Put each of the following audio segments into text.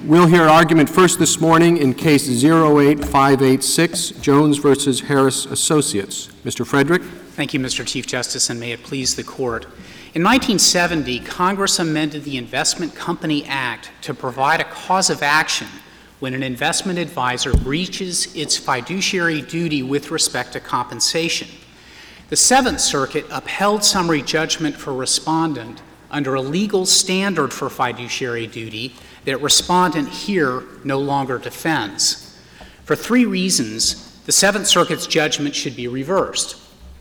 We'll hear argument first this morning in Case 08586, Jones versus Harris Associates. Mr. Frederick. Thank you, Mr. Chief Justice, and may it please the Court. In 1970, Congress amended the Investment Company Act to provide a cause of action when an investment advisor breaches its fiduciary duty with respect to compensation. The Seventh Circuit upheld summary judgment for respondent under a legal standard for fiduciary duty that respondent here no longer defends. For three reasons, the Seventh Circuit's judgment should be reversed.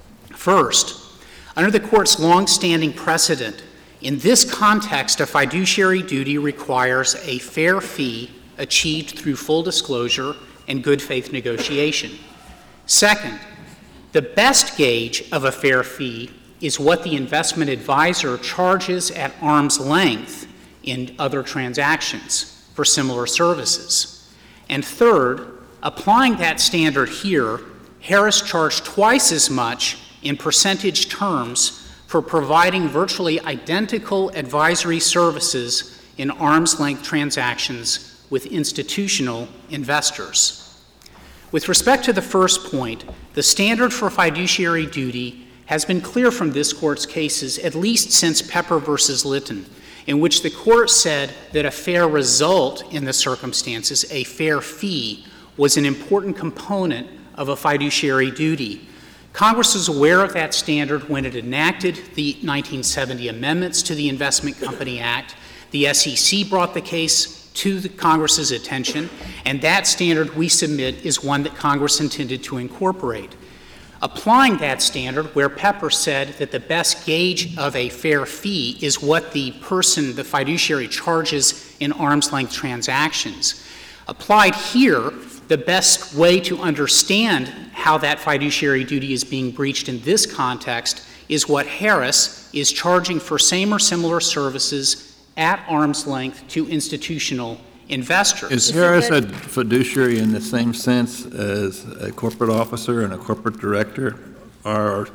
First, under the Court's long-standing precedent, in this context, a fiduciary duty requires a fair fee achieved through full disclosure and good faith negotiation. Second, the best gauge of a fair fee is what the investment advisor charges at arm's length in other transactions for similar services. And third, applying that standard here, Harris charged twice as much in percentage terms for providing virtually identical advisory services in arm's length transactions with institutional investors. With respect to the first point, the standard for fiduciary duty has been clear from this Court's cases at least since Pepper versus Litton, in which the Court said that a fair result in the circumstances, a fair fee, was an important component of a fiduciary duty. Congress was aware of that standard when it enacted the 1970 amendments to the Investment Company Act. The SEC brought the case to Congress's attention, and that standard we submit is one that Congress intended to incorporate. Applying that standard, where Pepper said that the best gauge of a fair fee is what the person, the fiduciary, charges in arm's length transactions, applied here, the best way to understand how that fiduciary duty is being breached in this context is what Harris is charging for same or similar services at arm's length to institutional investors. Is Harris a fiduciary in the same sense as a corporate officer and a corporate director? Or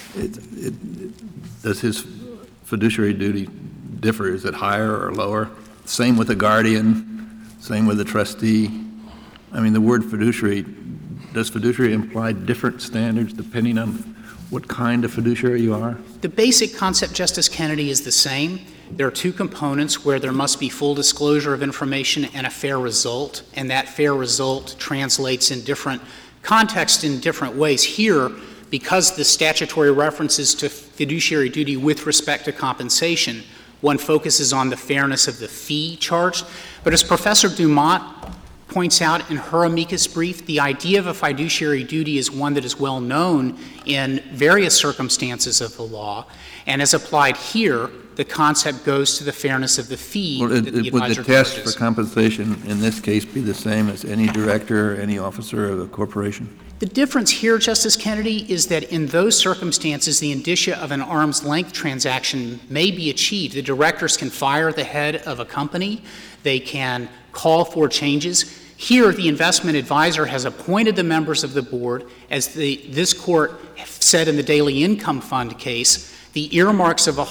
does his fiduciary duty differ? Is it higher or lower? Same with a guardian, same with a trustee. I mean, the word fiduciary, does fiduciary imply different standards depending on what kind of fiduciary you are? The basic concept, Justice Kennedy, is the same. There are two components where there must be full disclosure of information and a fair result, and that fair result translates in different contexts in different ways. Here, because the statutory references to fiduciary duty with respect to compensation, one focuses on the fairness of the fee charged. But as Professor Dumont points out in her amicus brief, the idea of a fiduciary duty is one that is well known in various circumstances of the law, and as applied here, the concept goes to the fairness of the fee that the advisor would the test charges. for compensation in this case be the same as any director or any officer of a corporation? The difference here, Justice Kennedy, is that in those circumstances, the indicia of an arm's length transaction may be achieved. The directors can fire the head of a company. They can call for changes. Here, the investment advisor has appointed the members of the board. As this Court said in the Daily Income Fund case, the earmarks of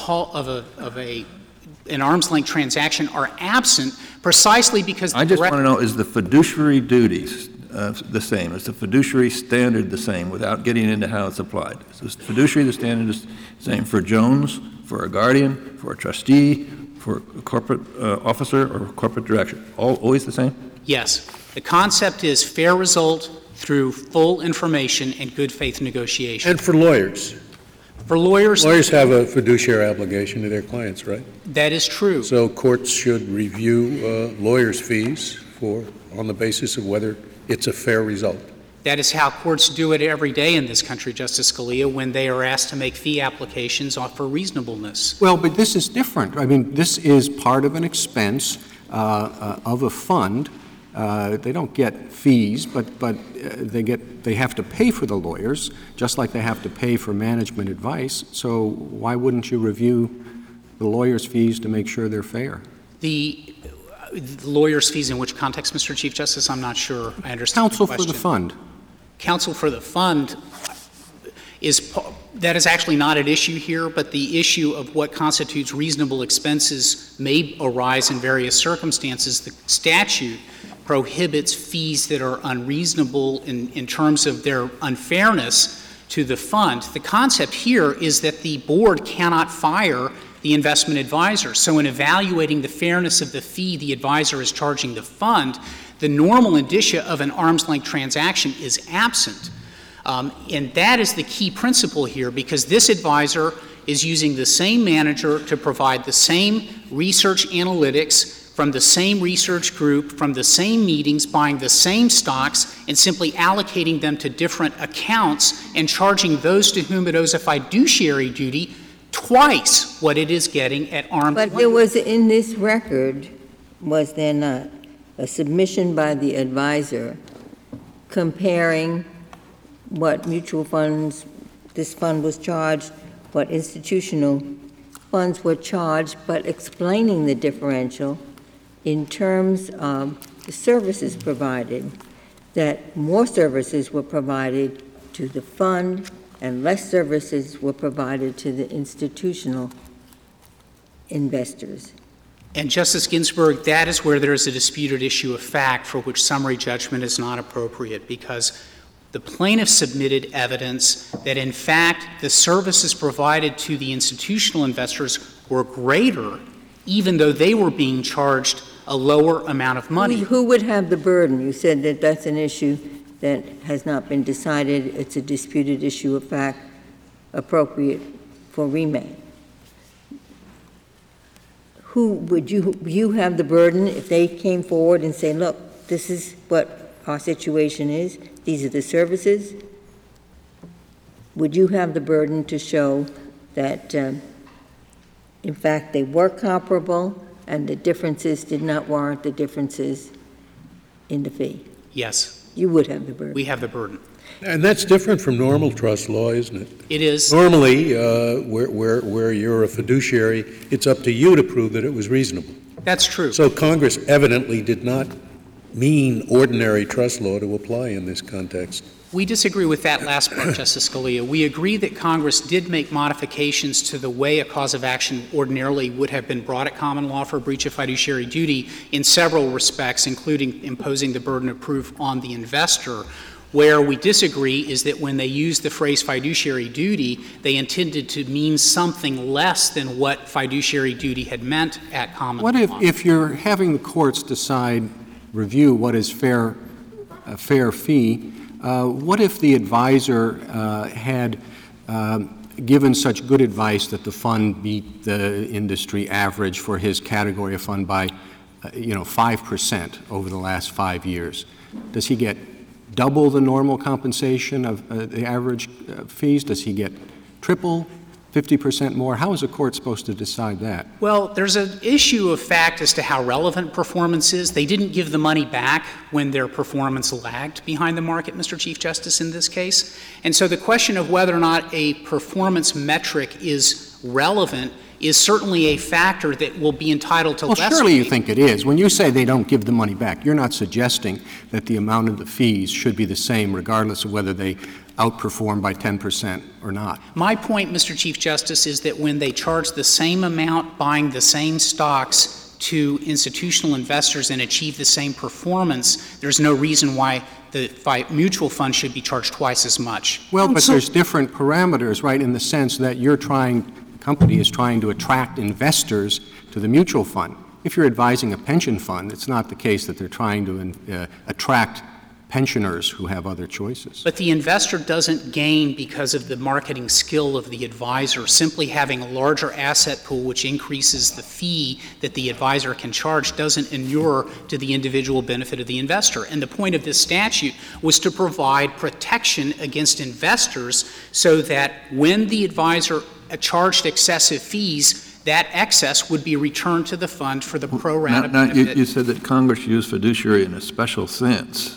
an arm's length transaction are absent precisely because I just want to know, is the fiduciary duties the same? Is the fiduciary standard the same without getting into how it's applied? Is the fiduciary the standard is the same for Jones, for a guardian, for a trustee, for a corporate officer or corporate director? Always the same? Yes. The concept is fair result through full information and good faith negotiation. And for lawyers. For lawyers have a fiduciary obligation to their clients, right? That is true. So courts should review lawyers' fees on the basis of whether it's a fair result. That is how courts do it every day in this country, Justice Scalia, when they are asked to make fee applications for reasonableness. Well, but this is different. I mean, this is part of an expense of a fund. They don't get fees, but they have to pay for the lawyers, just like they have to pay for management advice. So why wouldn't you review the lawyers' fees to make sure they're fair? The lawyers' fees in which context, Mr. Chief Justice? I'm not sure I understand Counsel the question. for the fund. Counsel for the fund is That is actually not at issue here, but the issue of what constitutes reasonable expenses may arise in various circumstances. The statute prohibits fees that are unreasonable in terms of their unfairness to the fund. The concept here is that the board cannot fire the investment advisor. So in evaluating the fairness of the fee the advisor is charging the fund, the normal indicia of an arm's-length transaction is absent. And that is the key principle here, because this advisor is using the same manager to provide the same research analytics from the same research group, from the same meetings, buying the same stocks, and simply allocating them to different accounts and charging those to whom it owes a fiduciary duty twice what it is getting at arm's length. But there was, in this record, was there not, a submission by the advisor comparing what mutual funds, this fund was charged, what institutional funds were charged, but explaining the differential in terms of the services provided, that more services were provided to the fund and less services were provided to the institutional investors. And Justice Ginsburg, that is where there is a disputed issue of fact for which summary judgment is not appropriate, because the plaintiff submitted evidence that, in fact, the services provided to the institutional investors were greater, even though they were being charged a lower amount of money. Who would have the burden? You said that that's an issue that has not been decided. It's a disputed issue of fact appropriate for remand. Who would you have the burden if they came forward and say, look, this is what our situation is, these are the services? Would you have the burden to show that, in fact, they were comparable and the differences did not warrant the differences in the fee? Yes. You would have the burden. We have the burden. And that's different from normal trust law, isn't it? It is. Normally, where you're a fiduciary, it's up to you to prove that it was reasonable. That's true. So Congress evidently did not mean ordinary trust law to apply in this context. We disagree with that last part, Justice Scalia. We agree that Congress did make modifications to the way a cause of action ordinarily would have been brought at common law for breach of fiduciary duty in several respects, including imposing the burden of proof on the investor. Where we disagree is that when they used the phrase fiduciary duty, they intended to mean something less than what fiduciary duty had meant at common law. What if you're having the courts review what is a fair fee, what if the advisor had given such good advice that the fund beat the industry average for his category of fund by 5% over the last 5 years? Does he get double the normal compensation of the average fees? Does he get triple, 50% more? How is a court supposed to decide that? Well, there's an issue of fact as to how relevant performance is. They didn't give the money back when their performance lagged behind the market, Mr. Chief Justice, in this case. And so the question of whether or not a performance metric is relevant is certainly a factor that will be entitled to less. Well, surely you think it is. When you say they don't give the money back, you're not suggesting that the amount of the fees should be the same regardless of whether they outperform by 10% or not. My point, Mr. Chief Justice, is that when they charge the same amount buying the same stocks to institutional investors and achieve the same performance, there's no reason why the mutual fund should be charged twice as much. Well, but there's different parameters, right, in the sense that company is trying to attract investors to the mutual fund. If you're advising a pension fund, it's not the case that they're trying to attract pensioners who have other choices. But the investor doesn't gain because of the marketing skill of the advisor. Simply having a larger asset pool which increases the fee that the advisor can charge doesn't inure to the individual benefit of the investor. And the point of this statute was to provide protection against investors so that when the advisor charged excessive fees, that excess would be returned to the fund for the pro rata benefit. You said that Congress used fiduciary in a special sense.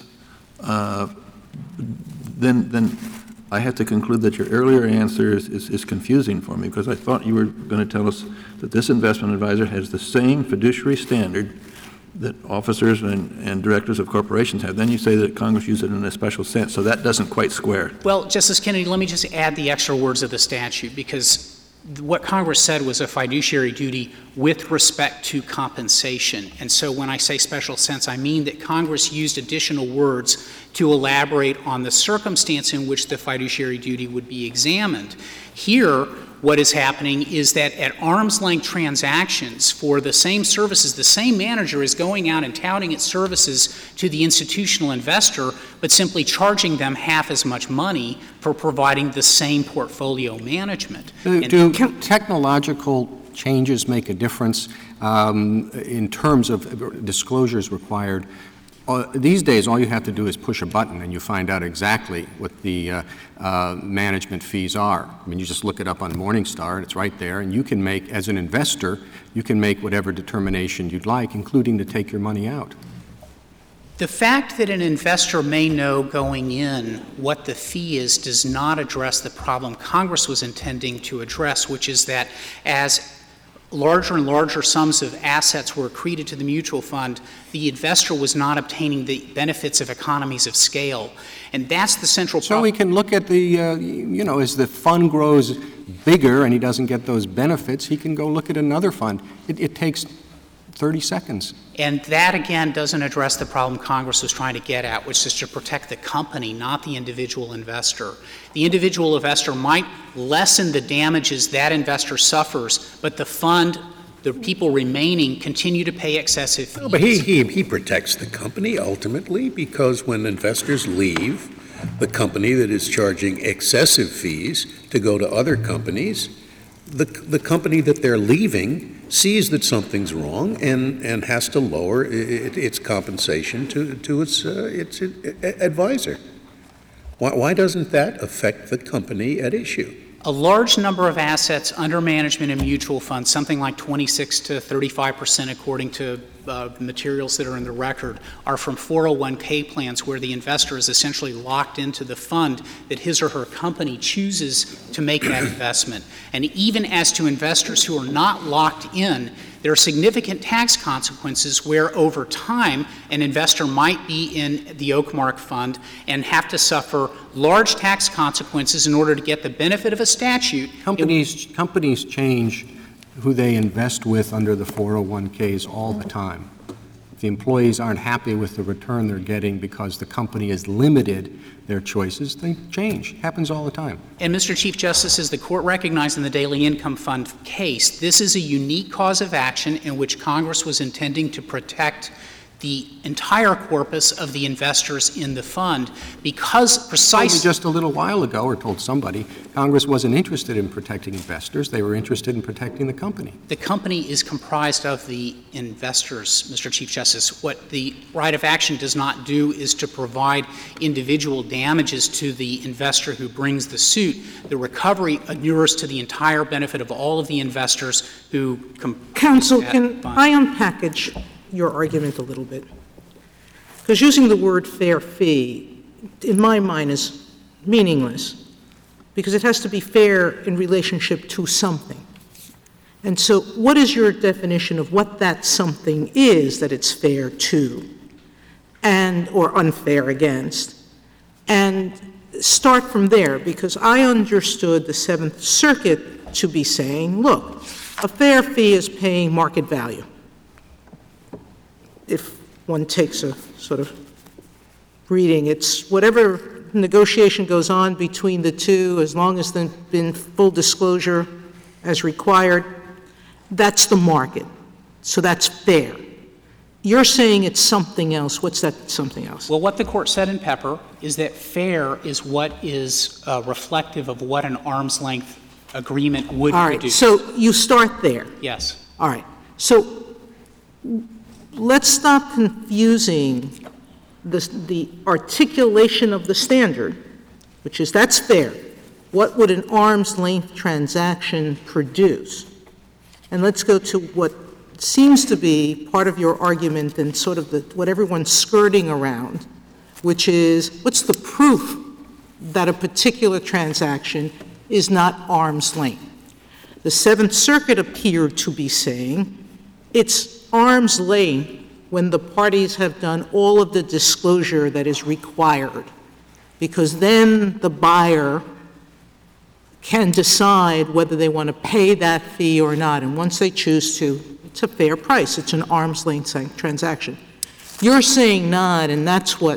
Then I have to conclude that your earlier answer is confusing for me, because I thought you were going to tell us that this investment advisor has the same fiduciary standard that officers and directors of corporations have. Then you say that Congress used it in a special sense, so that doesn't quite square. Well, Justice Kennedy, let me just add the extra words of the statute, because what Congress said was a fiduciary duty with respect to compensation. And so when I say special sense, I mean that Congress used additional words to elaborate on the circumstance in which the fiduciary duty would be examined. Here, what is happening is that at arm's length transactions for the same services, the same manager is going out and touting its services to the institutional investor, but simply charging them half as much money for providing the same portfolio management. Do technological changes make a difference in terms of disclosures required? These days, all you have to do is push a button and you find out exactly what the management fees are. I mean, you just look it up on Morningstar and it's right there, and you can make, as an investor, you can make whatever determination you'd like, including to take your money out. The fact that an investor may know going in what the fee is does not address the problem Congress was intending to address, which is that as larger and larger sums of assets were accreted to the mutual fund, the investor was not obtaining the benefits of economies of scale. And that's the central problem. So we can look at the, as the fund grows bigger and he doesn't get those benefits, he can go look at another fund. It takes 30 seconds. And that, again, doesn't address the problem Congress was trying to get at, which is to protect the company, not the individual investor. The individual investor might lessen the damages that investor suffers, but the fund, the people remaining, continue to pay excessive fees. No, but he protects the company ultimately, because when investors leave the company that is charging excessive fees to go to other companies, the company that they're leaving sees that something's wrong and has to lower its compensation to its advisor. Why doesn't that affect the company at issue? A large number of assets under management in mutual funds, something like 26 to 35% according to materials that are in the record, are from 401k plans where the investor is essentially locked into the fund that his or her company chooses to make that investment. And even as to investors who are not locked in, there are significant tax consequences where over time an investor might be in the Oakmark Fund and have to suffer large tax consequences in order to get the benefit of a statute. Companies change who they invest with under the 401ks all the time. If the employees aren't happy with the return they're getting because the company has limited their choices, they change. It happens all the time. And Mr. Chief Justice, as the Court recognized in the Daily Income Fund case, this is a unique cause of action in which Congress was intending to protect the entire corpus of the investors in the fund, because precisely just a little while ago, or told somebody, Congress wasn't interested in protecting investors. They were interested in protecting the company. The company is comprised of the investors, Mr. Chief Justice. What the right of action does not do is to provide individual damages to the investor who brings the suit. The recovery inures to the entire benefit of all of the investors who Counsel, can I unpackage your argument a little bit? Because using the word fair fee, in my mind, is meaningless, because it has to be fair in relationship to something. And so what is your definition of what that something is that it's fair to, and or unfair against? And start from there, because I understood the Seventh Circuit to be saying, look, a fair fee is paying market value. If one takes a sort of reading, it's whatever negotiation goes on between the two, as long as there's been full disclosure as required, that's the market. So that's fair. You're saying it's something else. What's that something else? Well, what the Court said in Pepper is that fair is what is reflective of what an arm's length agreement would All right, produce. so you start there. Yes. All right. So let's stop confusing the articulation of the standard, which is that's fair. What would an arm's length transaction produce? And let's go to what seems to be part of your argument and sort of what everyone's skirting around, which is what's the proof that a particular transaction is not arm's length? The Seventh Circuit appeared to be saying it's arm's length when the parties have done all of the disclosure that is required, because then the buyer can decide whether they want to pay that fee or not. And once they choose to, it's a fair price. It's an arm's length transaction. You're saying not, and that's where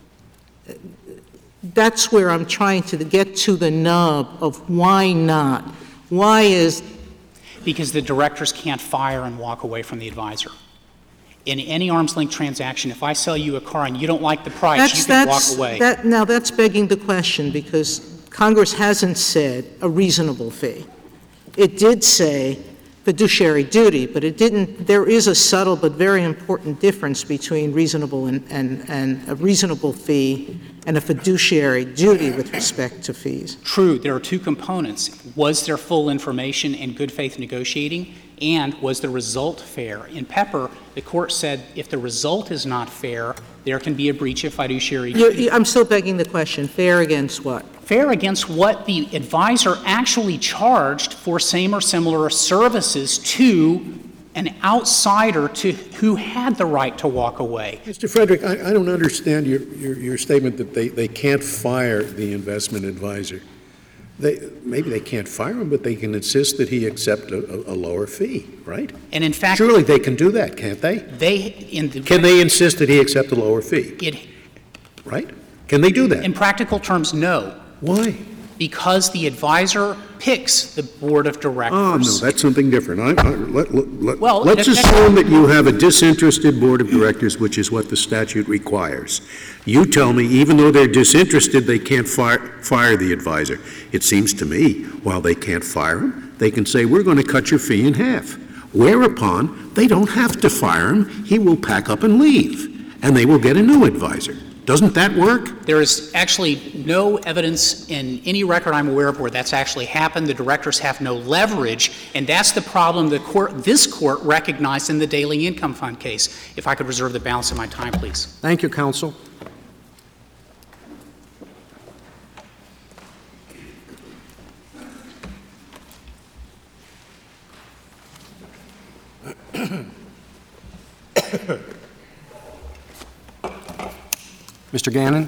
I'm trying to get to the nub of why not. Why is... Because the directors can't fire and walk away from the advisor. In any arm's length transaction, if I sell you a car and you don't like the price, you can walk away. Now, that's begging the question, because Congress hasn't said a reasonable fee. It did say fiduciary duty, but it didn't. There is a subtle but very important difference between reasonable and a reasonable fee and a fiduciary duty with respect to fees. True, there are two components. Was there full information and good faith negotiating? And was the result fair? In Pepper, the court said if the result is not fair, there can be a breach of fiduciary duty. I'm still begging the question, fair against what? Fair against what the advisor actually charged for same or similar services to an outsider who had the right to walk away. Mr. Frederick, I don't understand your statement that they can't fire the investment advisor. Maybe they can't fire him, but they can insist that he accept a lower fee, right? And in fact, surely they can do that, can't they? Can they insist that he accept a lower fee? Right? Can they do that? In practical terms, no. Why? Because the advisor picks the board of directors. Oh, no, that's something different. Let's assume that you have a disinterested board of directors, which is what the statute requires. You tell me, even though they're disinterested, they can't fire the advisor. It seems to me, while they can't fire him, they can say, we're going to cut your fee in half. Whereupon, they don't have to fire him. He will pack up and leave, and they will get a new advisor. Doesn't that work? There is actually no evidence in any record I'm aware of where that's actually happened. The directors have no leverage, and that's the problem this court recognized in the Daily Income Fund case. If I could reserve the balance of my time, please. Thank you, counsel. Mr. Gannon.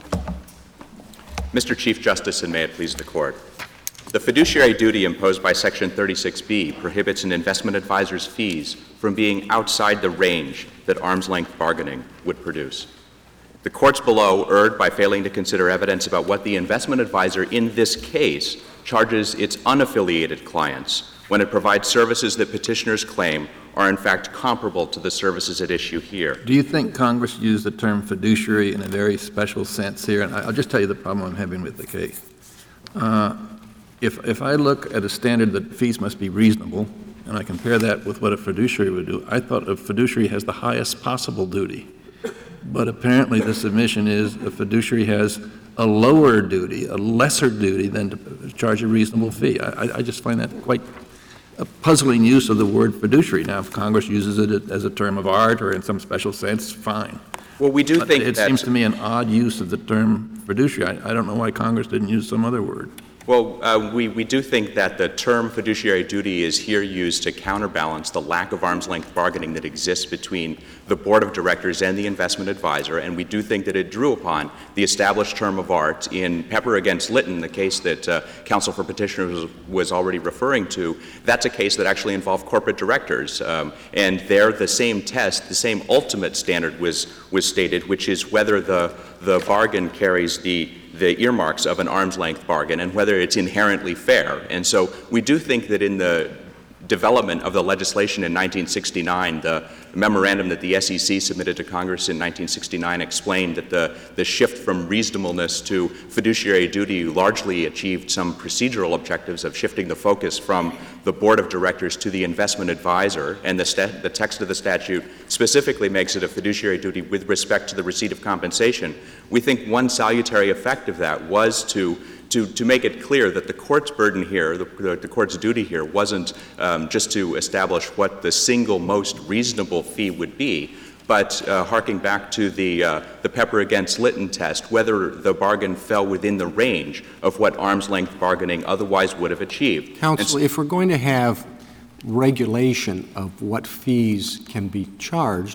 Mr. Chief Justice, and may it please the Court. The fiduciary duty imposed by Section 36B prohibits an investment advisor's fees from being outside the range that arm's-length bargaining would produce. The courts below erred by failing to consider evidence about what the investment advisor in this case charges its unaffiliated clients when it provides services that petitioners claim are in fact comparable to the services at issue here. Do you think Congress used the term fiduciary in a very special sense here? And I'll just tell you the problem I'm having with the case. If I look at a standard that fees must be reasonable, and I compare that with what a fiduciary would do, I thought a fiduciary has the highest possible duty. But apparently the submission is a fiduciary has a lower duty, a lesser duty than to charge a reasonable fee. I just find that quite a puzzling use of the word fiduciary. Now, if Congress uses it as a term of art or in some special sense, fine. Well, we do think it seems to me an odd use of the term fiduciary. I don't know why Congress didn't use some other word. Well, we do think that the term fiduciary duty is here used to counterbalance the lack of arm's-length bargaining that exists between the board of directors and the investment advisor, and we do think that it drew upon the established term of art in Pepper against Litton, the case that counsel for petitioners was already referring to. That's a case that actually involved corporate directors, and there the same test, the same ultimate standard was stated, which is whether the bargain carries the earmarks of an arm's-length bargain and whether it's inherently fair. And so we do think that in the development of the legislation in 1969, the memorandum that the SEC submitted to Congress in 1969 explained that the shift from reasonableness to fiduciary duty largely achieved some procedural objectives of shifting the focus from the board of directors to the investment advisor, and the text of the statute specifically makes it a fiduciary duty with respect to the receipt of compensation. We think one salutary effect of that was to make it clear that the court's burden here, the court's duty here, wasn't just to establish what the single most reasonable fee would be, but harking back to the Pepper against Litton test, whether the bargain fell within the range of what arm's-length bargaining otherwise would have achieved. Counsel, if we're going to have regulation of what fees can be charged,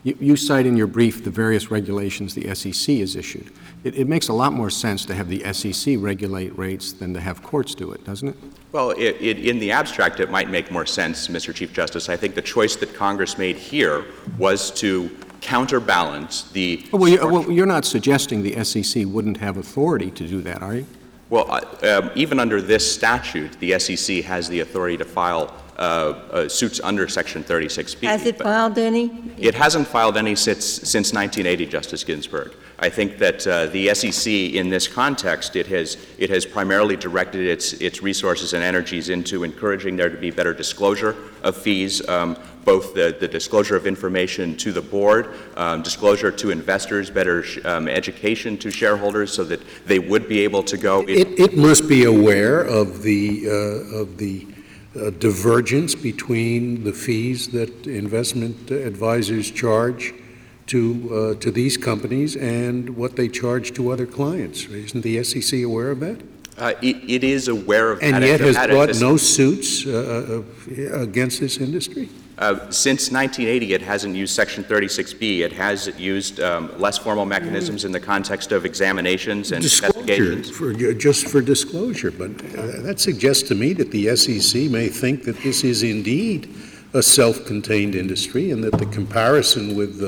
You cite in your brief the various regulations the SEC has issued. It makes a lot more sense to have the SEC regulate rates than to have courts do it, doesn't it? Well, in the abstract, it might make more sense, Mr. Chief Justice. I think the choice that Congress made here was to counterbalance the... Well, you're not suggesting the SEC wouldn't have authority to do that, are you? Well, even under this statute, the SEC has the authority to file suits under Section 36B. Has it filed any? It hasn't filed any since 1980, Justice Ginsburg. I think that the SEC, in this context, it has primarily directed its resources and energies into encouraging there to be better disclosure of fees, both the disclosure of information to the board, disclosure to investors, better education to shareholders so that they would be able to go. It must be aware of the divergence between the fees that investment advisors charge to these companies and what they charge to other clients. Isn't the SEC aware of that? It is aware of that. And yet has brought no suits against this industry? Since 1980, it hasn't used Section 36B. It has used less formal mechanisms in the context of examinations and investigations. Just for disclosure. But that suggests to me that the SEC may think that this is indeed a self-contained industry and that the comparison with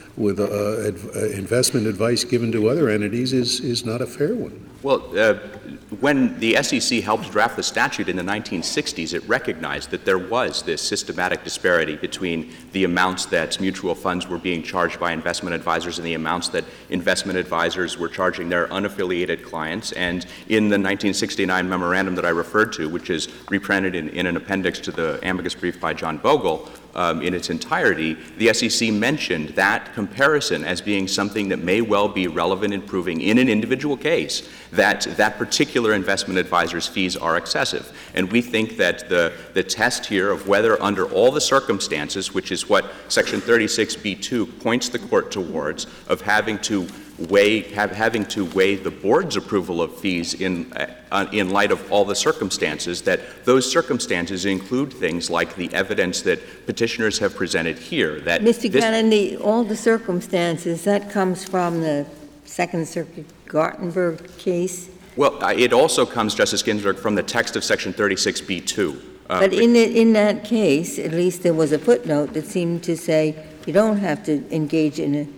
investment advice given to other entities is not a fair one. Well, when the SEC helped draft the statute in the 1960s, it recognized that there was this systematic disparity between the amounts that mutual funds were being charged by investment advisors and the amounts that investment advisors were charging their unaffiliated clients. And in the 1969 memorandum that I referred to, which is reprinted in an appendix to the amicus brief by John Bogle, in its entirety, the SEC mentioned that comparison as being something that may well be relevant in proving in an individual case that that particular investment advisor's fees are excessive. And we think that the test here of whether under all the circumstances, which is what Section 36B2 points the court towards, of having to weigh the board's approval of fees in light of all the circumstances, that those circumstances include things like the evidence that petitioners have presented here. That Mr. Gannon, all the circumstances, that comes from the Second Circuit Gartenberg case? Well, it also comes, Justice Ginsburg, from the text of Section 36B2. But in that case, at least there was a footnote that seemed to say you don't have to engage in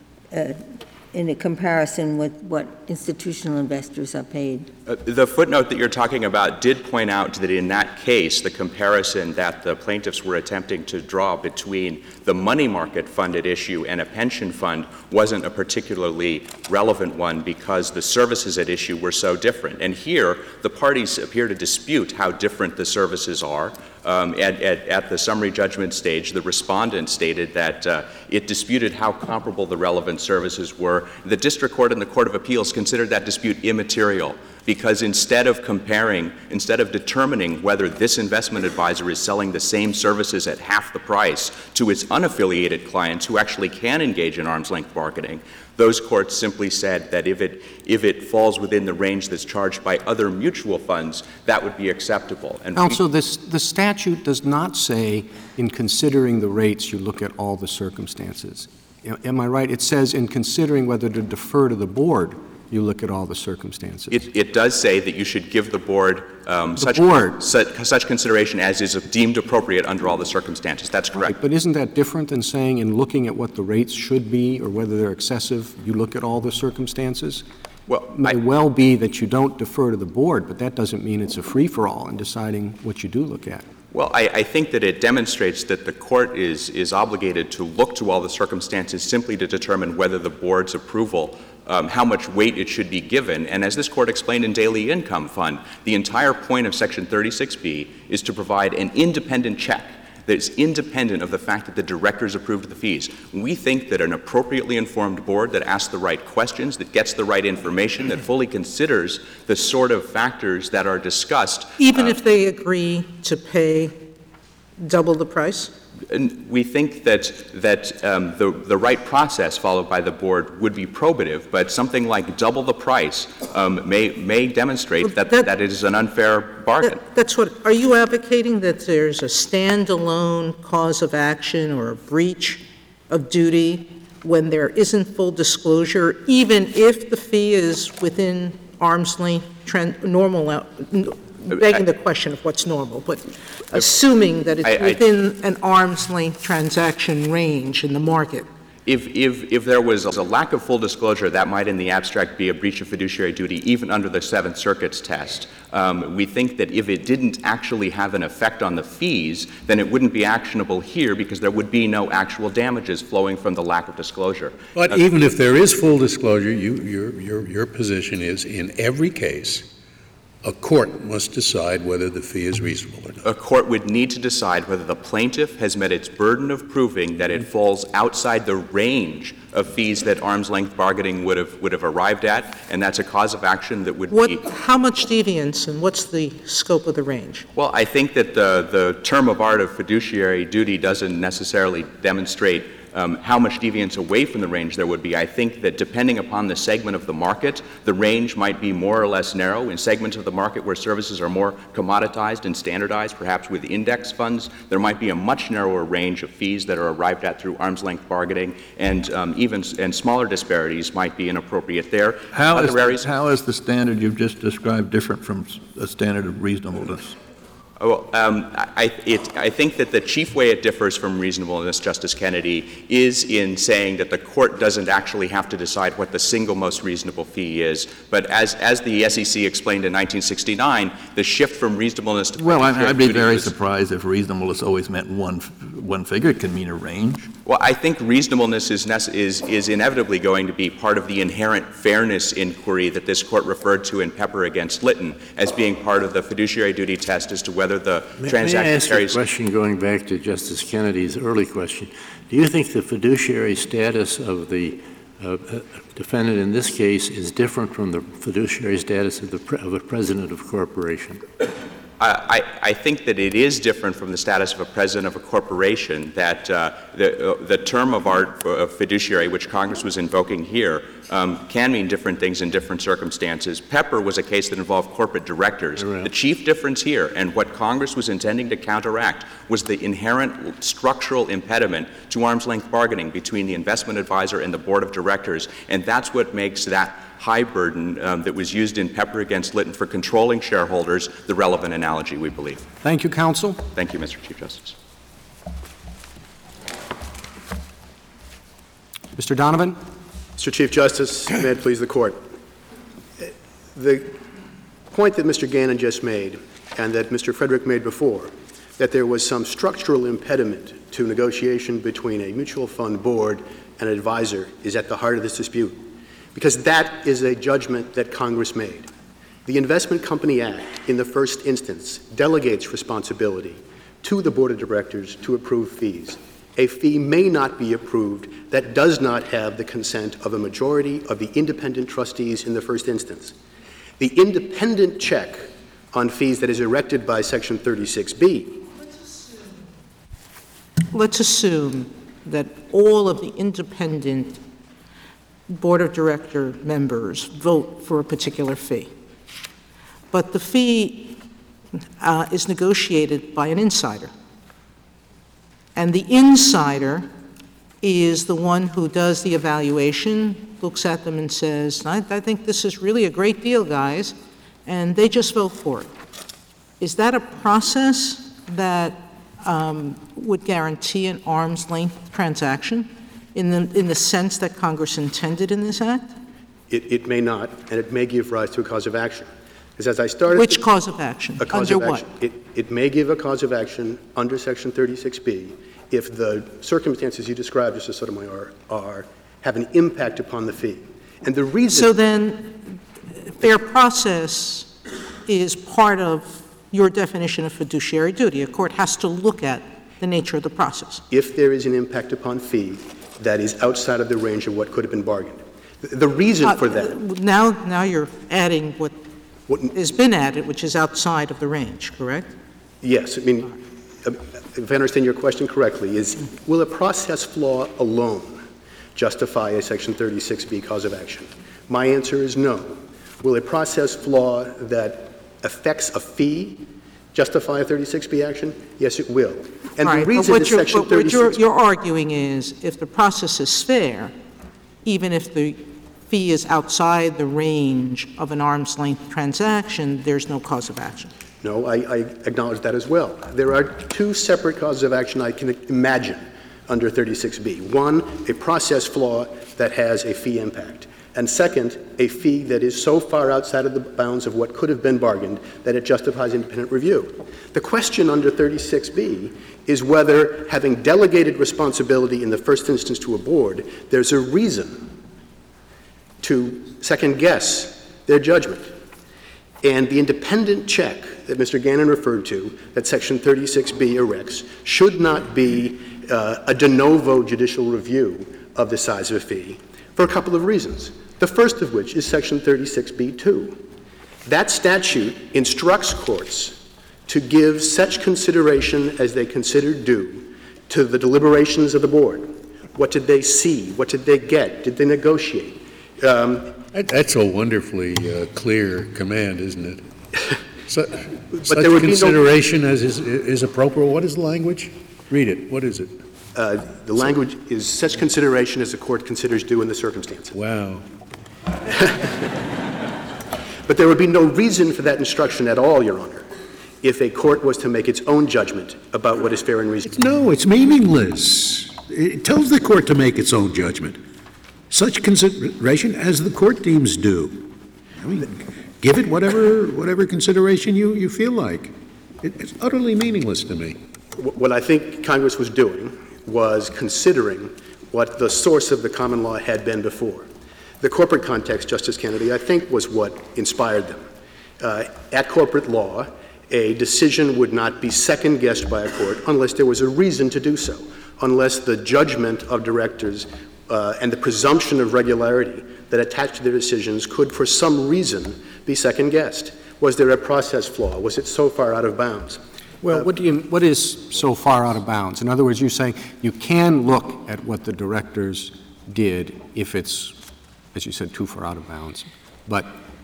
a comparison with what institutional investors are paid. The footnote that you're talking about did point out that in that case, the comparison that the plaintiffs were attempting to draw between the money market funded issue and a pension fund wasn't a particularly relevant one because the services at issue were so different. And here, the parties appear to dispute how different the services are. At the summary judgment stage, the respondent stated that it disputed how comparable the relevant services were. The district court and the Court of Appeals considered that dispute immaterial because instead of determining whether this investment advisor is selling the same services at half the price to its unaffiliated clients who actually can engage in arm's-length bargaining, those courts simply said that if it falls within the range that's charged by other mutual funds, that would be acceptable. And also, the statute does not say in considering the rates you look at all the circumstances. Am I right? It says in considering whether to defer to the board, you look at all the circumstances. It does say that you should give the board such consideration as is deemed appropriate under all the circumstances. That's correct. Right, but isn't that different than saying in looking at what the rates should be or whether they're excessive, you look at all the circumstances? Well, it may well be that you don't defer to the board, but that doesn't mean it's a free-for-all in deciding what you do look at. Well, I think that it demonstrates that the court is obligated to look to all the circumstances simply to determine whether the board's approval, how much weight it should be given. And as this court explained in Daily Income Fund, the entire point of Section 36B is to provide an independent check that is independent of the fact that the directors approved the fees. We think that an appropriately informed board that asks the right questions, that gets the right information, that fully considers the sort of factors that are discussed. Even if they agree to pay double the price? And we think that the right process followed by the board would be probative, but something like double the price may demonstrate that it is an unfair bargain. Are you advocating that there's a standalone cause of action or a breach of duty when there isn't full disclosure, even if the fee is within arm's length normal, begging the question of what's normal, but assuming that it's within an arm's length transaction range in the market? If there was a lack of full disclosure, that might in the abstract be a breach of fiduciary duty, even under the Seventh Circuit's test. We think that if it didn't actually have an effect on the fees, then it wouldn't be actionable here because there would be no actual damages flowing from the lack of disclosure. But even if there is full disclosure, your position is in every case, a court must decide whether the fee is reasonable or not. A court would need to decide whether the plaintiff has met its burden of proving that it falls outside the range of fees that arm's-length bargaining would have arrived at, and that's a cause of action that would be... How much deviance, and what's the scope of the range? Well, I think that the term of art of fiduciary duty doesn't necessarily demonstrate how much deviance away from the range there would be. I think that depending upon the segment of the market, the range might be more or less narrow. In segments of the market where services are more commoditized and standardized, perhaps with index funds, there might be a much narrower range of fees that are arrived at through arm's-length bargaining, and even smaller disparities might be inappropriate there. How is the standard you've just described different from a standard of reasonableness? Well, I think that the chief way it differs from reasonableness, Justice Kennedy, is in saying that the court doesn't actually have to decide what the single most reasonable fee is. But as the SEC explained in 1969, the shift from reasonableness to... Well, I'd be very surprised if reasonableness always meant one figure. It can mean a range. Well, I think reasonableness is inevitably going to be part of the inherent fairness inquiry that this court referred to in Pepper against Litton as being part of the fiduciary duty test as to whether the transaction May I ask carries... a question going back to Justice Kennedy's early question? Do you think the fiduciary status of the defendant in this case is different from the fiduciary status of a president of a corporation? I think that it is different from the status of a president of a corporation, that the term of art of fiduciary, which Congress was invoking here, can mean different things in different circumstances. Pepper was a case that involved corporate directors. Right. The chief difference here, and what Congress was intending to counteract, was the inherent structural impediment to arm's-length bargaining between the investment advisor and the board of directors, and that's what makes that high burden that was used in Pepper against Litton for controlling shareholders the relevant analogy, we believe. Thank you, counsel. Thank you, Mr. Chief Justice. Mr. Donovan? Mr. Chief Justice, may it please the Court. The point that Mr. Gannon just made, and that Mr. Frederick made before, that there was some structural impediment to negotiation between a mutual fund board and an advisor, is at the heart of this dispute, because that is a judgment that Congress made. The Investment Company Act, in the first instance, delegates responsibility to the board of directors to approve fees. A fee may not be approved that does not have the consent of a majority of the independent trustees in the first instance. The independent check on fees that is erected by Section 36B. Let's assume that all of the independent board of director members vote for a particular fee, but the fee is negotiated by an insider. And the insider is the one who does the evaluation, looks at them and says, I think this is really a great deal, guys, and they just vote for it. Is that a process that would guarantee an arm's length transaction in the sense that Congress intended in this Act? It may not, and it may give rise to a cause of action. Because as I started... Which cause of action? A cause Under of what? action. It may give a cause of action under Section 36B if the circumstances you described, Justice Sotomayor, have an impact upon the fee. And the reason... So then, fair process is part of your definition of fiduciary duty. A court has to look at the nature of the process. If there is an impact upon fee that is outside of the range of what could have been bargained. The reason for that... Now you're adding what has been added, which is outside of the range, correct? Yes. I mean, if I understand your question correctly, is will a process flaw alone justify a Section 36B cause of action? My answer is no. Will a process flaw that affects a fee justify a 36B action? Yes, it will. And Right, the but reason what is you're, Section but what 36. you're arguing is if the process is fair, even if the fee is outside the range of an arm's length transaction, there's no cause of action. No, I acknowledge that as well. There are two separate causes of action I can imagine under 36B. One, a process flaw that has a fee impact. And second, a fee that is so far outside of the bounds of what could have been bargained that it justifies independent review. The question under 36B is whether, having delegated responsibility in the first instance to a board, there's a reason to second-guess their judgment. And the independent check that Mr. Gannon referred to, that Section 36B erects, should not be a de novo judicial review of the size of a fee for a couple of reasons. The first of which is Section 36B2. That statute instructs courts to give such consideration as they consider due to the deliberations of the board. What did they see? What did they get? Did they negotiate? That's a wonderfully clear command, isn't it? Such there would be consideration as is appropriate. What is the language? Read it. What is it? The language is such consideration as the court considers due in the circumstances. Wow. But there would be no reason for that instruction at all, Your Honor, if a court was to make its own judgment about what is fair and reasonable. No, it's meaningless. It tells the court to make its own judgment. Such consideration as the court deems due. I mean, give it whatever consideration you feel like. It's utterly meaningless to me. What I think Congress was doing was considering what the source of the common law had been before. The corporate context, Justice Kennedy, I think was what inspired them. At corporate law, a decision would not be second-guessed by a court unless there was a reason to do so, unless the judgment of directors and the presumption of regularity that attached to their decisions could, for some reason, be second-guessed. Was there a process flaw? Was it so far out of bounds? Well, what is so far out of bounds? In other words, you say you can look at what the directors did if it's, as you said, too far out of bounds, but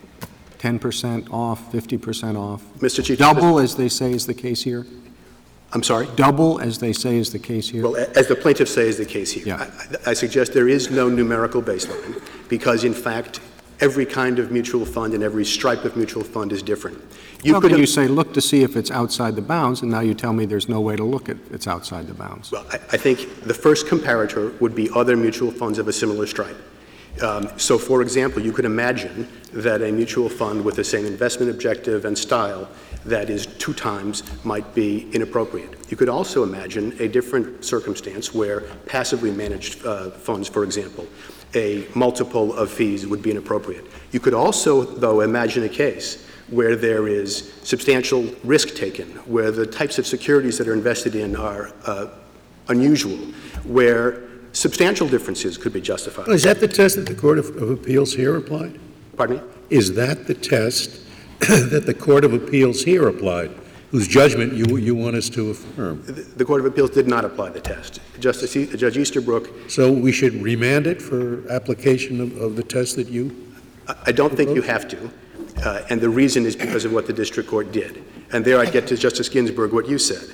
10% off, 50% off, Mr. Chief double, as they say is the case here? I'm sorry? Double, as they say is the case here? Well, as the plaintiffs say is the case here. Yeah. I suggest there is no numerical baseline because, in fact, every kind of mutual fund and every stripe of mutual fund is different. You say look to see if it's outside the bounds, and now you tell me there's no way to look at it's outside the bounds. Well, I think the first comparator would be other mutual funds of a similar stripe. So, for example, you could imagine that a mutual fund with the same investment objective and style that is 2 times might be inappropriate. You could also imagine a different circumstance where passively managed funds, for example, a multiple of fees would be inappropriate. You could also, though, imagine a case where there is substantial risk taken, where the types of securities that are invested in are unusual, where substantial differences could be justified. Is that the test that the Court of Appeals here applied? Pardon me? Is that the test that the Court of Appeals here applied, whose judgment you want us to affirm? The Court of Appeals did not apply the test. Judge Easterbrook. So we should remand it for application of the test that you? I don't think you have to, and the reason is because of what the district court did. And there I get to Justice Ginsburg, what you said.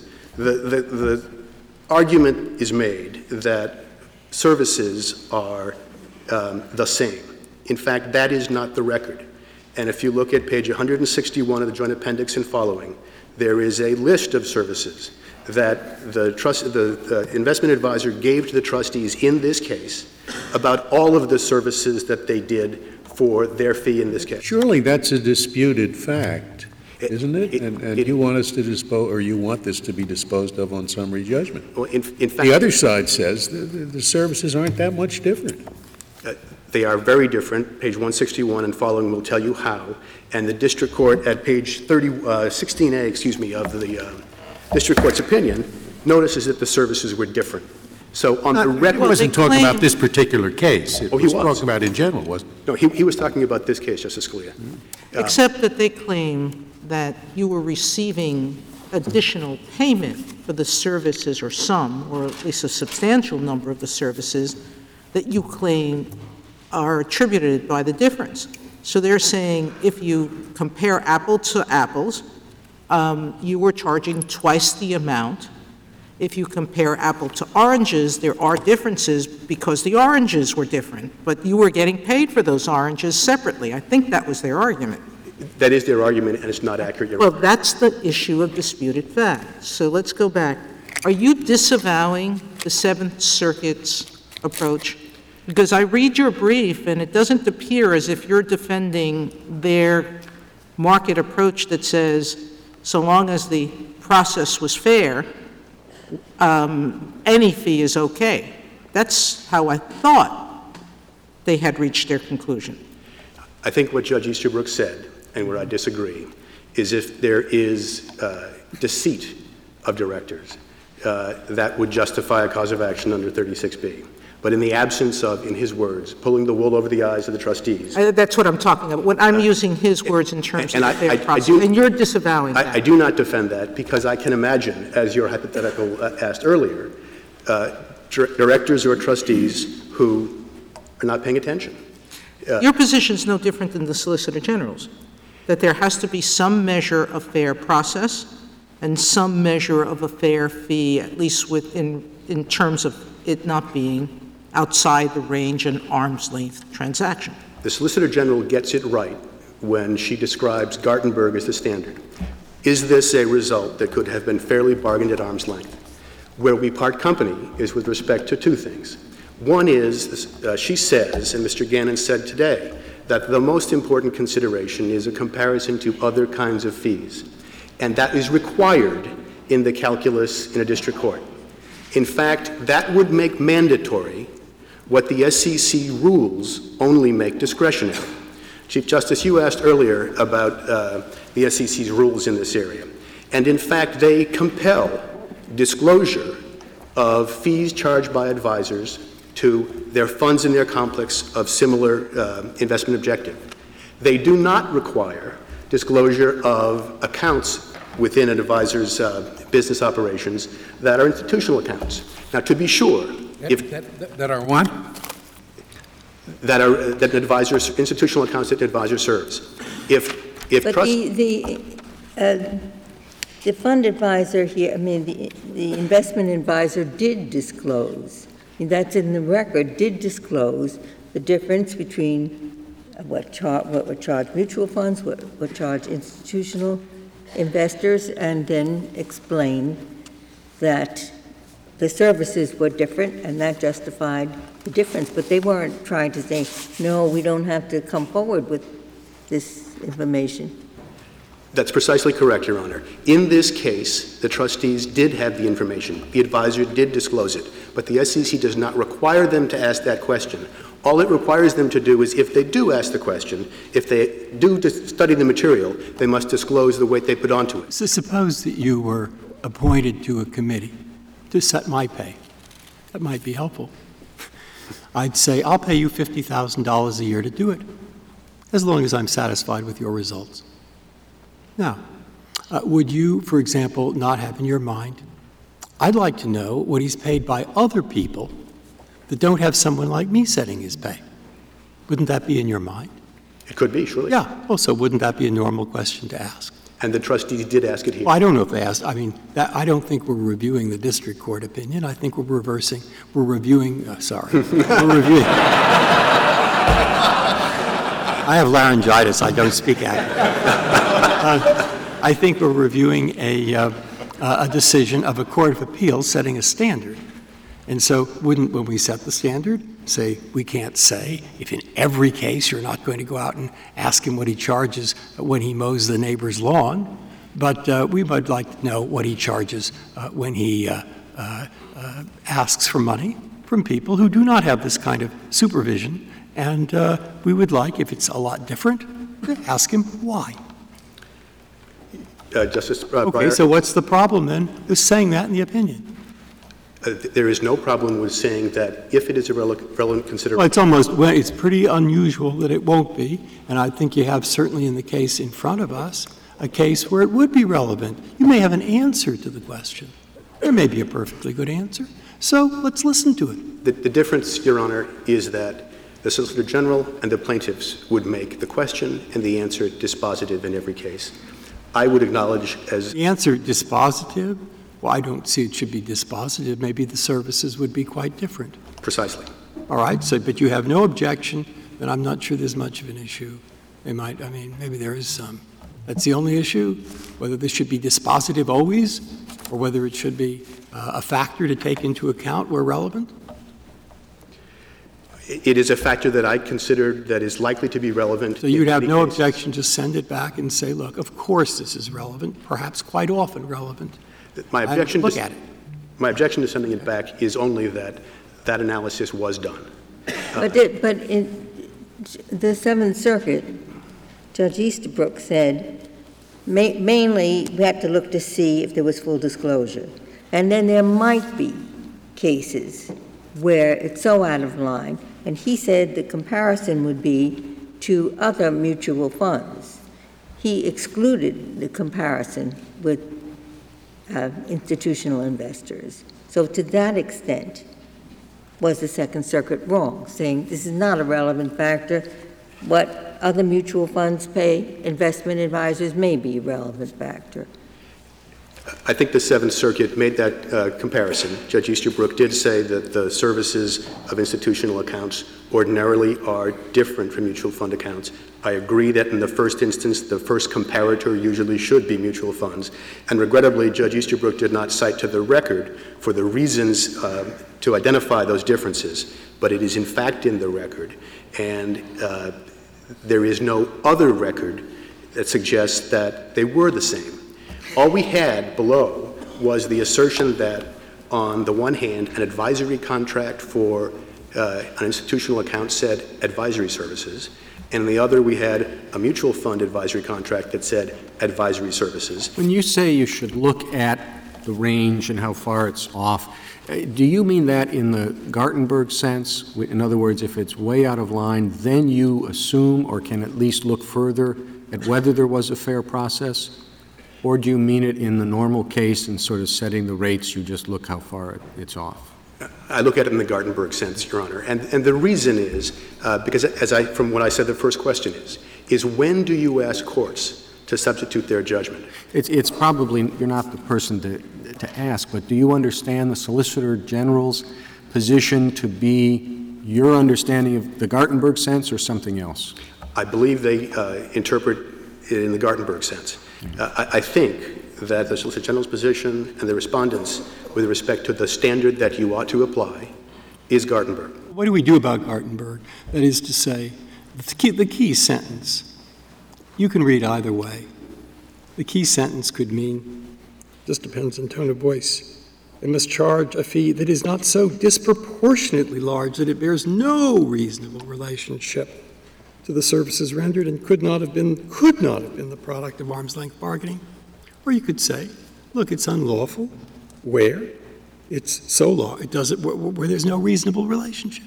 The argument is made that services are the same. In fact, that is not the record. And if you look at page 161 of the Joint Appendix and following, there is a list of services that the investment advisor gave to the trustees in this case about all of the services that they did for their fee in this case. Surely that's a disputed fact, isn't it? And you want us to dispose, or you want this to be disposed of on summary judgment. Well, in fact, the other side says the services aren't that much different. They are very different. Page 161 and following will tell you how. And the district court at page 16A, of the district court's opinion notices that the services were different. So on the record, He wasn't talking about this particular case. It he was was. talking about in general, wasn't it? no, he was talking about this case, Justice Scalia. Except that they claim that you were receiving additional payment for the services, or some, or at least a substantial number of the services that you claim are attributed by the difference. So they're saying if you compare apples to apples, you were charging twice the amount. If you compare apple to oranges, there are differences because the oranges were different, but you were getting paid for those oranges separately. I think that was their argument. That is their argument, and it's not accurate. Well, that's the issue of disputed fact. So let's go back. Are you disavowing the Seventh Circuit's approach? Because I read your brief, and it doesn't appear as if you're defending their market approach that says, so long as the process was fair, any fee is okay. That's how I thought they had reached their conclusion. I think what Judge Easterbrook said, and where I disagree, is if there is deceit of directors, that would justify a cause of action under 36B. But in the absence of, in his words, pulling the wool over the eyes of the trustees. That's what I'm talking about. When I'm using his words in terms of fair process, and you're disavowing that. I do not defend that because I can imagine, as your hypothetical asked earlier, directors or trustees who are not paying attention. Your position is no different than the Solicitor General's, that there has to be some measure of fair process and some measure of a fair fee, at least in terms of it not being outside the range an arm's length transaction. The Solicitor General gets it right when she describes Gartenberg as the standard. Is this a result that could have been fairly bargained at arm's length? Where we part company is with respect to two things. One is, she says, and Mr. Gannon said today, that the most important consideration is a comparison to other kinds of fees. And that is required in the calculus in a district court. In fact, that would make mandatory what the SEC rules only make discretionary. Chief Justice, you asked earlier about the SEC's rules in this area. And in fact, they compel disclosure of fees charged by advisors to their funds in their complex of similar investment objective. They do not require disclosure of accounts within an advisor's business operations that are institutional accounts. Now, to be sure, that are what? That an advisor's institutional accounts that the advisor serves. But the fund advisor here, the investment advisor did disclose, that's in the record, did disclose the difference between what were charged mutual funds, what were charged institutional investors, and then explain that the services were different and that justified the difference. But they weren't trying to say, no, we don't have to come forward with this information. That's precisely correct, Your Honor. In this case, the trustees did have the information. The advisor did disclose it. But the SEC does not require them to ask that question. All it requires them to do is, if they do ask the question, if they do study the material, they must disclose the weight they put onto it. So suppose that you were appointed to a committee to set my pay. That might be helpful. I'd say, I'll pay you $50,000 a year to do it, as long as I'm satisfied with your results. Now, would you, for example, not have in your mind, I'd like to know what he's paid by other people that don't have someone like me setting his pay? Wouldn't that be in your mind? It could be, surely. Yeah. Well, so wouldn't that be a normal question to ask? And the trustees did ask it here. Well, I don't know if they asked. I mean, I don't think we're reviewing the district court opinion. I think we're reviewing, we're reviewing. I have laryngitis. I don't speak accurate. I think we're reviewing a decision of a court of appeals setting a standard. And so wouldn't, when we set the standard, say we can't say if in every case you're not going to go out and ask him what he charges when he mows the neighbor's lawn, but we would like to know what he charges when he asks for money from people who do not have this kind of supervision. And we would like, if it's a lot different, to ask him why. Justice Breyer. Okay, so what's the problem then with saying that in the opinion? There is no problem with saying that if it is a relevant consideration. Well, it's pretty unusual that it won't be, and I think you have certainly in the case in front of us a case where it would be relevant. You may have an answer to the question. There may be a perfectly good answer. So let's listen to it. The difference, Your Honor, is that the Solicitor General and the plaintiffs would make the question and the answer dispositive in every case. I would acknowledge as The answer, dispositive? Well, I don't see it should be dispositive. Maybe the services would be quite different. precisely. All right, so, but you have no objection, then I'm not sure there's much of an issue. They might, I mean, maybe there is some. That's the only issue, whether this should be dispositive always, or whether it should be a factor to take into account where relevant? It is a factor that I consider that is likely to be relevant. So you'd in have many no cases. objection to send it back and say, look, of course this is relevant, perhaps quite often relevant. My objection Look to, at it. My objection to sending it back is only that that analysis was done. But in the Seventh Circuit, Judge Easterbrook said, mainly we had to look to see if there was full disclosure. And then there might be cases where it's so out of line. And he said the comparison would be to other mutual funds. He excluded the comparison with institutional investors. So to that extent, was the Second Circuit wrong, saying this is not a relevant factor? What other mutual funds pay investment advisors may be a relevant factor. I think the Seventh Circuit made that comparison. Judge Easterbrook did say that the services of institutional accounts ordinarily are different from mutual fund accounts. I agree that in the first instance, the first comparator usually should be mutual funds. And regrettably, Judge Easterbrook did not cite to the record for the reasons to identify those differences. But it is in fact in the record. And there is no other record that suggests that they were the same. All we had below was the assertion that, on the one hand, an advisory contract for an institutional account said advisory services, and on the other we had a mutual fund advisory contract that said advisory services. When you say you should look at the range and how far it's off, do you mean that in the Gartenberg sense? In other words, if it's way out of line, then you assume or can at least look further at whether there was a fair process? Or do you mean it in the normal case and sort of setting the rates, you just look how far it's off? I look at it in the Gartenberg sense, Your Honor. And the reason is, because from what I said the first question is when do you ask courts to substitute their judgment? It's probably, you're not the person to ask, but do you understand the Solicitor General's position to be your understanding of the Gartenberg sense or something else? I believe they interpret it in the Gartenberg sense. I think that the Solicitor General's position and the respondents with respect to the standard that you ought to apply is Gartenberg. What do we do about Gartenberg? That is to say, the key sentence, you can read either way. The key sentence could mean, just depends on tone of voice, they must charge a fee that is not so disproportionately large that it bears no reasonable relationship to the services rendered and could not have been the product of arm's length bargaining. Or you could say, look, it's unlawful where it's so large, it does it where there's no reasonable relationship.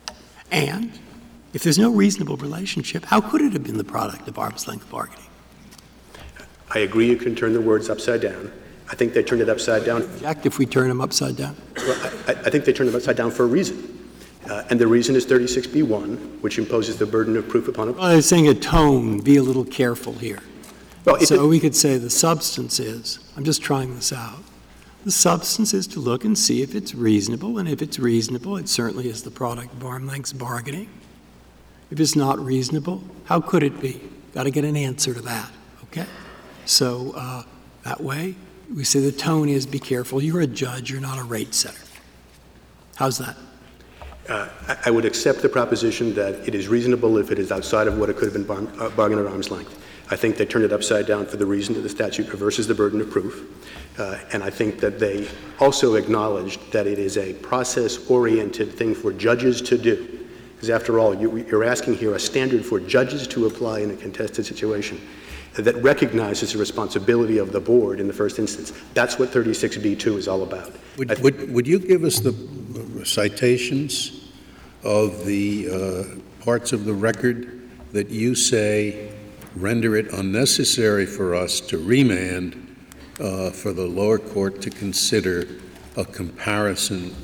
And if there's no reasonable relationship, how could it have been the product of arm's length bargaining? I agree you can turn the words upside down. I think they turned it upside down. If we turn them upside down. Well, I think they turned them upside down for a reason. And the reason is 36B1, which imposes the burden of proof upon a... Well, I was saying a tone, be a little careful here. Well, so we could say the substance is, I'm just trying this out, the substance is to look and see if it's reasonable, and if it's reasonable, it certainly is the product of arm's length bargaining. If it's not reasonable, how could it be? Got to get an answer to that, okay? So that way, we say the tone is be careful. You're a judge, you're not a rate setter. How's that? I would accept the proposition that it is reasonable if it is outside of what it could have been bargained at arm's length. I think they turned it upside down for the reason that the statute reverses the burden of proof. And I think that they also acknowledged that it is a process-oriented thing for judges to do. Because after all, you're asking here a standard for judges to apply in a contested situation that recognizes the responsibility of the board in the first instance. That's what 36B2 is all about. Would you give us the citations of the parts of the record that you say render it unnecessary for us to remand for the lower court to consider a comparison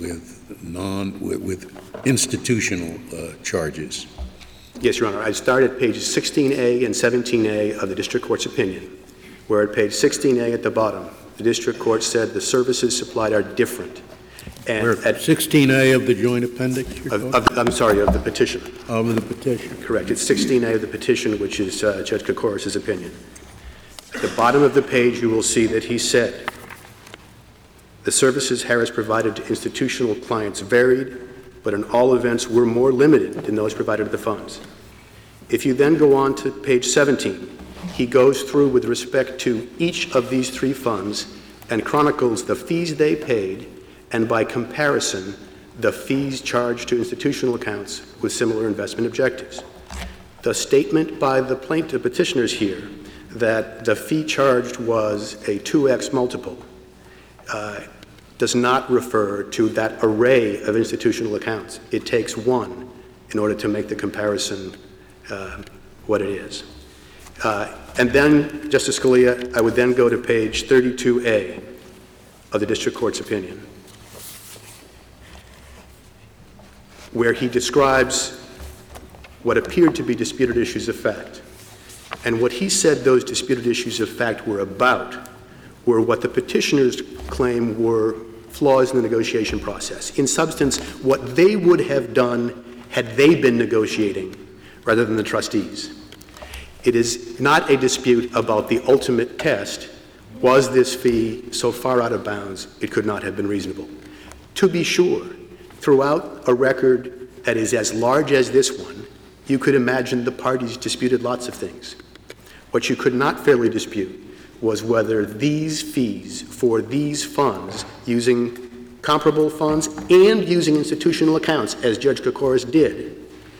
with institutional charges? Yes, Your Honor. I start at pages 16A and 17A of the district court's opinion, where at page 16A at the bottom, the district court said the services supplied are different. And Where, at 16A of the joint appendix? I'm sorry, of the petition. Of the petition. Correct. It's 16A of the petition, which is Judge Koukouras' opinion. At the bottom of the page, you will see that he said, the services Harris provided to institutional clients varied, but in all events were more limited than those provided to the funds. If you then go on to page 17, he goes through with respect to each of these three funds and chronicles the fees they paid and, by comparison, the fees charged to institutional accounts with similar investment objectives. The statement by the plaintiff petitioners here that the fee charged was a 2x multiple does not refer to that array of institutional accounts. It takes one in order to make the comparison what it is. And then, Justice Scalia, I would then go to page 32A of the district court's opinion, where he describes what appeared to be disputed issues of fact. And what he said those disputed issues of fact were about were what the petitioners claim were flaws in the negotiation process. In substance, what they would have done had they been negotiating rather than the trustees. It is not a dispute about the ultimate test. Was this fee so far out of bounds it could not have been reasonable? To be sure, throughout a record that is as large as this one, you could imagine the parties disputed lots of things. What you could not fairly dispute was whether these fees for these funds, using comparable funds and using institutional accounts, as Judge Koukouras did,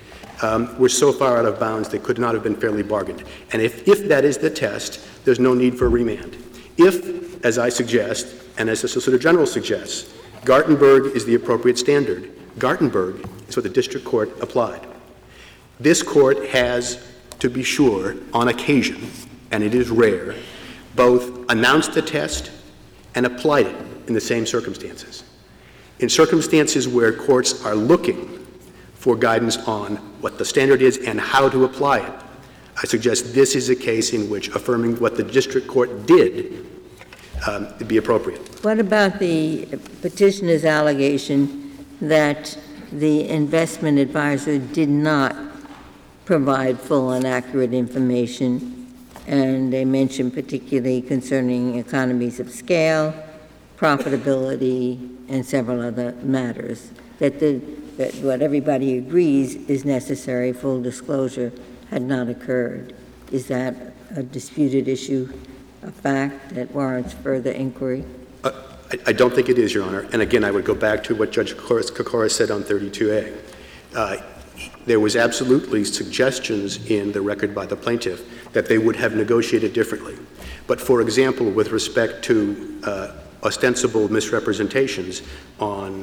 were so far out of bounds they could not have been fairly bargained. And if that is the test, there's no need for remand. If, as I suggest, and as the Solicitor General suggests, Gartenberg is the appropriate standard, Gartenberg is what the district court applied. This court has, to be sure, on occasion, and it is rare, both announced the test and applied it in the same circumstances. In circumstances where courts are looking for guidance on what the standard is and how to apply it, I suggest this is a case in which affirming what the district court did would be appropriate. What about the petitioner's allegation that the investment advisor did not provide full and accurate information, and they mentioned particularly concerning economies of scale, profitability, and several other matters, that what everybody agrees is necessary, full disclosure, had not occurred? Is that a disputed issue, a fact that warrants further inquiry? I don't think it is, Your Honor. And again, I would go back to what Judge Koukouras said on 32A. There was absolutely suggestions in the record by the plaintiff that they would have negotiated differently. But for example, with respect to ostensible misrepresentations on,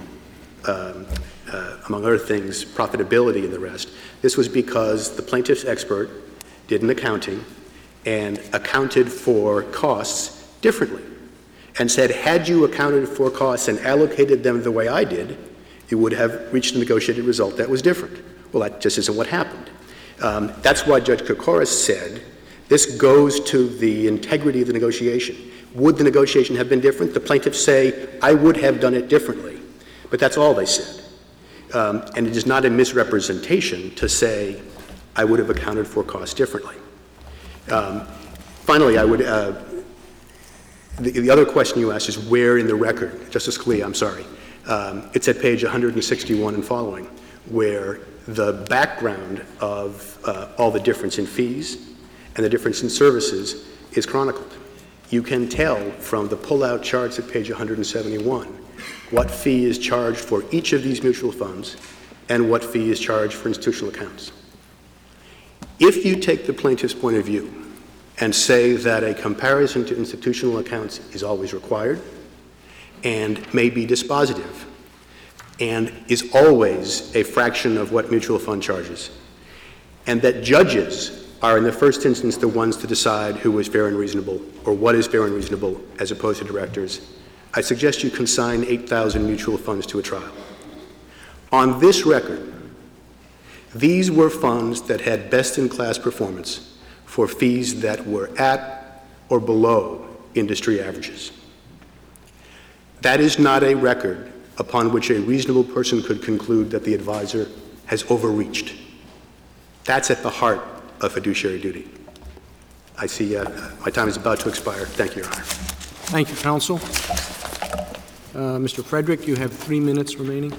among other things, profitability and the rest, this was because the plaintiff's expert did an accounting and accounted for costs differently and said, had you accounted for costs and allocated them the way I did, you would have reached a negotiated result that was different. Well, that just isn't what happened. That's why Judge Koukouras said this goes to the integrity of the negotiation. Would the negotiation have been different? The plaintiffs say, I would have done it differently. But that's all they said. And it is not a misrepresentation to say, I would have accounted for costs differently. Finally, I would, the other question you asked is where in the record, Justice Scalia, I'm sorry, it's at page 161 and following, where the background of all the difference in fees and the difference in services is chronicled. You can tell from the pull-out charts at page 171 what fee is charged for each of these mutual funds and what fee is charged for institutional accounts. If you take the plaintiff's point of view and say that a comparison to institutional accounts is always required and may be dispositive and is always a fraction of what mutual fund charges, and that judges are in the first instance the ones to decide who is fair and reasonable or what is fair and reasonable as opposed to directors, I suggest you consign 8,000 mutual funds to a trial. On this record, these were funds that had best-in-class performance for fees that were at or below industry averages. That is not a record upon which a reasonable person could conclude that the advisor has overreached. That's at the heart of fiduciary duty. I see my time is about to expire. Thank you, Your Honor. Thank you, counsel. Mr. Frederick, you have 3 minutes remaining.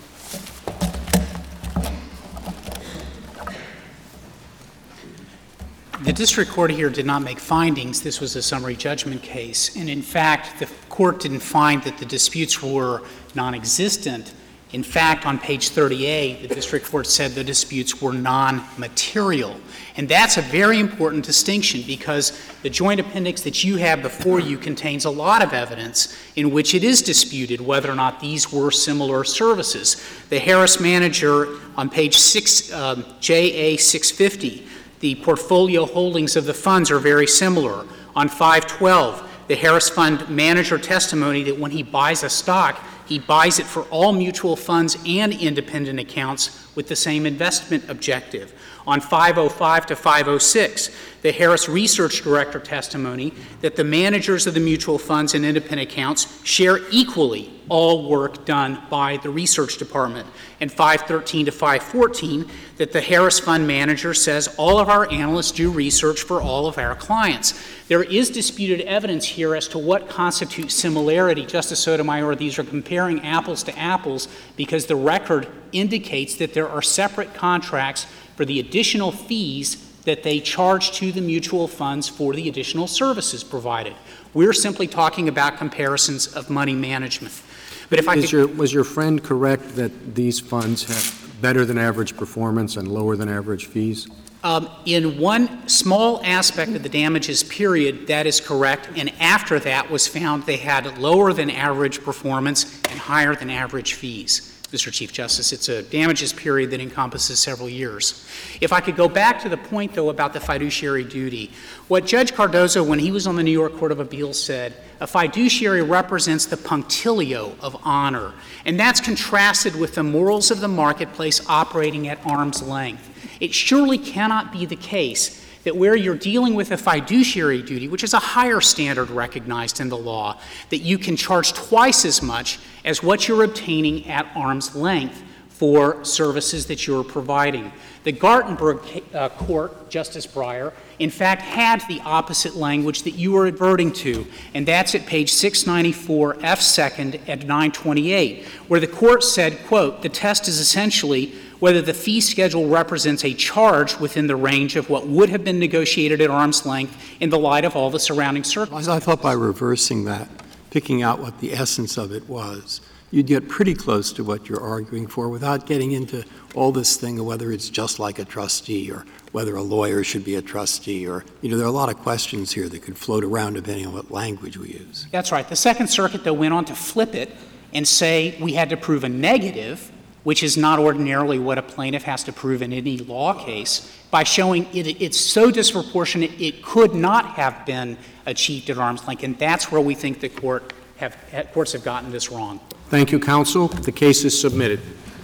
The district court here did not make findings. This was a summary judgment case. And in fact, the court didn't find that the disputes were non-existent. In fact, on page 38, the district court said the disputes were non-material. And that's a very important distinction because the joint appendix that you have before you contains a lot of evidence in which it is disputed whether or not these were similar services. The Harris Manager on page 6, JA 650, the portfolio holdings of the funds are very similar. On 512, the Harris Fund Manager testimony that when he buys a stock, he buys it for all mutual funds and independent accounts with the same investment objective. On 505 to 506, the Harris Research Director testimony that the managers of the mutual funds and independent accounts share equally all work done by the research department. And 513 to 514, that the Harris Fund Manager says all of our analysts do research for all of our clients. There is disputed evidence here as to what constitutes similarity. Justice Sotomayor, these are comparing apples to apples because the record indicates that there are separate contracts for the additional fees that they charge to the mutual funds for the additional services provided. We're simply talking about comparisons of money management. But if was your friend correct that these funds have better than average performance and lower than average fees? In one small aspect of the damages period, that is correct, and after that was found they had lower than average performance and higher than average fees. Mr. Chief Justice, it's a damages period that encompasses several years. If I could go back to the point, though, about the fiduciary duty, what Judge Cardozo, when he was on the New York Court of Appeals, said, a fiduciary represents the punctilio of honor, and that's contrasted with the morals of the marketplace operating at arm's length. It surely cannot be the case that where you're dealing with a fiduciary duty, which is a higher standard recognized in the law, that you can charge twice as much as what you're obtaining at arm's length for services that you're providing. The Gartenberg Court, Justice Breyer, in fact had the opposite language that you were adverting to, and that's at page 694 F. 2nd at 928, where the court said, quote, the test is essentially whether the fee schedule represents a charge within the range of what would have been negotiated at arm's length in the light of all the surrounding circumstances. I thought by reversing that, picking out what the essence of it was, you'd get pretty close to what you're arguing for without getting into all this thing of whether it's just like a trustee or whether a lawyer should be a trustee or, there are a lot of questions here that could float around depending on what language we use. That's right. The Second Circuit, though, went on to flip it and say we had to prove a negative, which is not ordinarily what a plaintiff has to prove in any law case, by showing it's so disproportionate it could not have been achieved at arm's length. And that's where we think the courts have gotten this wrong. Thank you, counsel. The case is submitted.